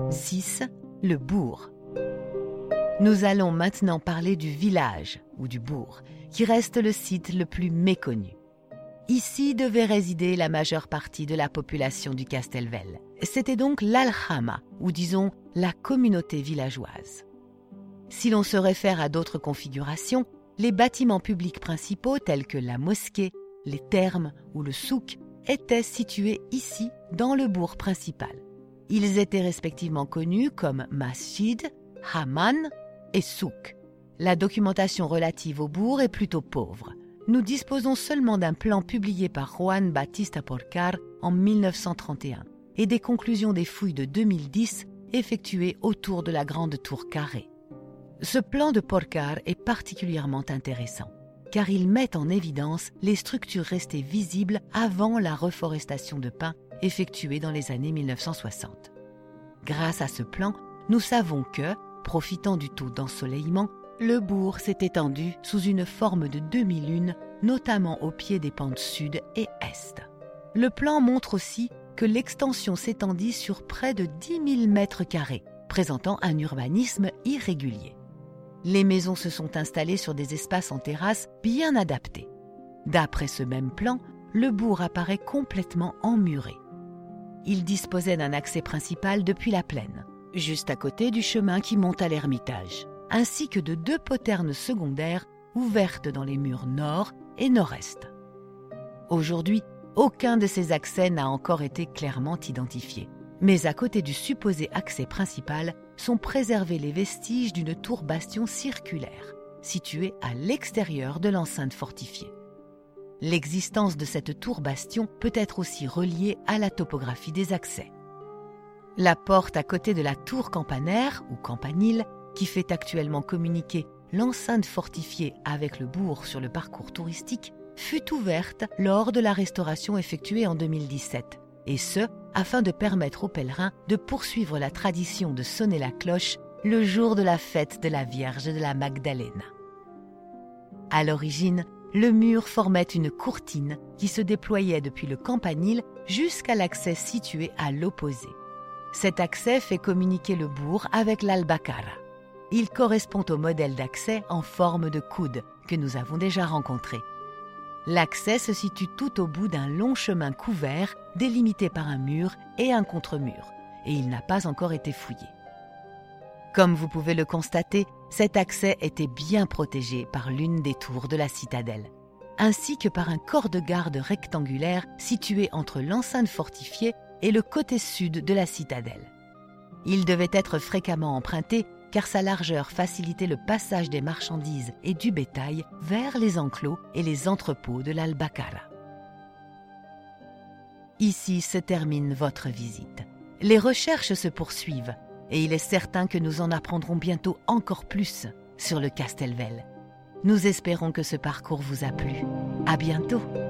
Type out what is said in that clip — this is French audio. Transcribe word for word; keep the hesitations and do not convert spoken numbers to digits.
six. Le bourg. Nous allons maintenant parler du village, ou du bourg, qui reste le site le plus méconnu. Ici devait résider la majeure partie de la population du Castelvel. C'était donc l'Aljama, ou disons la communauté villageoise. Si l'on se réfère à d'autres configurations, les bâtiments publics principaux tels que la mosquée, les thermes ou le souk étaient situés ici dans le bourg principal. Ils étaient respectivement connus comme masjid, haman et souk. La documentation relative au bourg est plutôt pauvre. Nous disposons seulement d'un plan publié par Juan Bautista Porcar en mille neuf cent trente et un et des conclusions des fouilles de deux mille dix effectuées autour de la grande tour carrée. Ce plan de Porcar est particulièrement intéressant car il met en évidence les structures restées visibles avant la reforestation de pins effectuée dans les années mille neuf cent soixante. Grâce à ce plan, nous savons que, profitant du taux d'ensoleillement, le bourg s'est étendu sous une forme de demi-lune, notamment au pied des pentes sud et est. Le plan montre aussi que l'extension s'étendit sur près de dix mille mètres carrés, présentant un urbanisme irrégulier. Les maisons se sont installées sur des espaces en terrasse bien adaptés. D'après ce même plan, le bourg apparaît complètement emmuré. Il disposait d'un accès principal depuis la plaine, juste à côté du chemin qui monte à l'ermitage, ainsi que de deux poternes secondaires ouvertes dans les murs nord et nord-est. Aujourd'hui, aucun de ces accès n'a encore été clairement identifié, mais à côté du supposé accès principal sont préservés les vestiges d'une tour-bastion circulaire, située à l'extérieur de l'enceinte fortifiée. L'existence de cette tour-bastion peut être aussi reliée à la topographie des accès. La porte à côté de la tour campanaire, ou campanile, qui fait actuellement communiquer l'enceinte fortifiée avec le bourg sur le parcours touristique, fut ouverte lors de la restauration effectuée en deux mille dix-sept, et ce, afin de permettre aux pèlerins de poursuivre la tradition de sonner la cloche le jour de la fête de la Vierge de la Magdalena. À l'origine, le mur formait une courtine qui se déployait depuis le campanile jusqu'à l'accès situé à l'opposé. Cet accès fait communiquer le bourg avec l'Albacara. Il correspond au modèle d'accès en forme de coude que nous avons déjà rencontré. L'accès se situe tout au bout d'un long chemin couvert délimité par un mur et un contre-mur, et il n'a pas encore été fouillé. Comme vous pouvez le constater, cet accès était bien protégé par l'une des tours de la citadelle, ainsi que par un corps de garde rectangulaire situé entre l'enceinte fortifiée et le côté sud de la citadelle. Il devait être fréquemment emprunté car sa largeur facilitait le passage des marchandises et du bétail vers les enclos et les entrepôts de l'Albacara. Ici se termine votre visite. Les recherches se poursuivent et il est certain que nous en apprendrons bientôt encore plus sur le Castelvel. Nous espérons que ce parcours vous a plu. À bientôt!